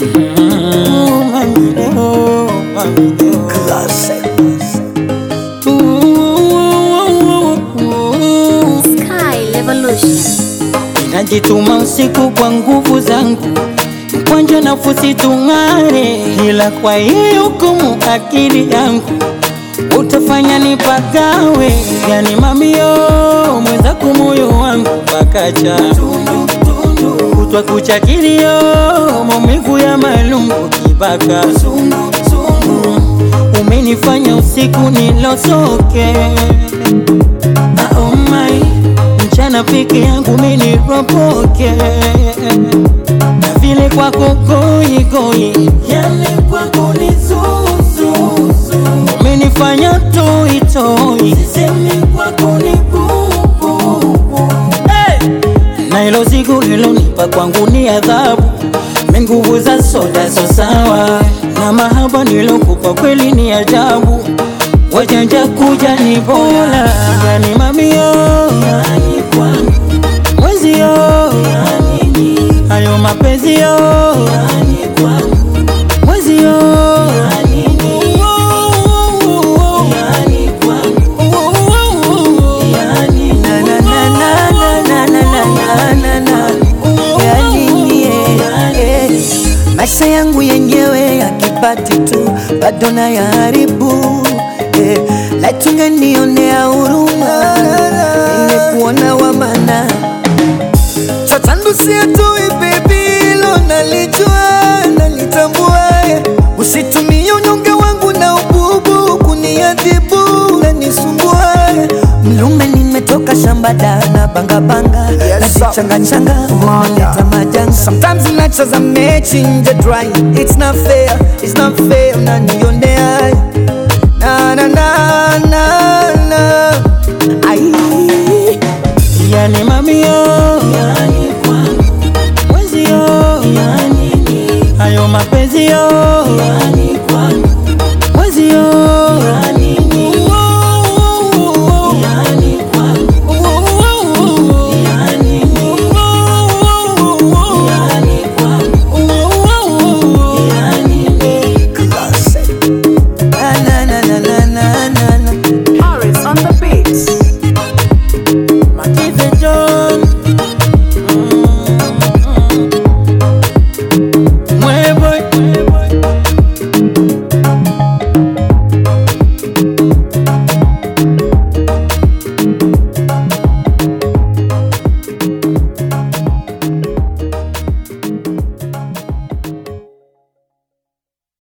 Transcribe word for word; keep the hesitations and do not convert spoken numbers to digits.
Mm, mami leo, mami leo. Classic. Sky Revolution. Najituma usiku kwa nguvu zangu, mkwanja nafusi tung'are, ila kwa hiyo hukumu akili yangu utafanya nipagawe. Yani mamio mwenzako moyo wangu pakacha kutwa kucha kilio, maumivu ya malungu kibaka. Umenifanya usiku nilosoke, oh my, mchana peke yangu mini ropoke, na vile kwako goi goi, yani kwako ni zuzuzu. Umenifanya toi toi, sisemi kwako ni bubu. Hey! Na ilo zigu ilo nipa kwangu ni adhabu, menguvu za soda so sawa, na mahaba nilokupa kweli ni ajabu. Wajanja kuja ni bora, yani mamio, yani kwangu mwezi yo, yani ni hayo mapenzi yo, yani kwangu mwezi yo, yani ni yani kwangu, yani Na na na na na na na na na na. Yani ni eh. Maisha yangu yenyewe yakipati tu bado na yaharibu eh. Laitunge nionea huruma, nimekuona wa maana. Chotandu siatui baby, lo nalijua, nalitambua eh. Usitumie unyonge wangu na ububu kuniadhibu na nisumbua eh. Mlume nimetoka shambada na banga banga, yes, na changa changa umeleta majanga. Sometimes nacheza mechi nje dry, it's not fair, it's not fair, unanionea na na na na na. Ai, yani mamio, yani kwangu mwezi yo, yani ni hayo mapenzi yo, yani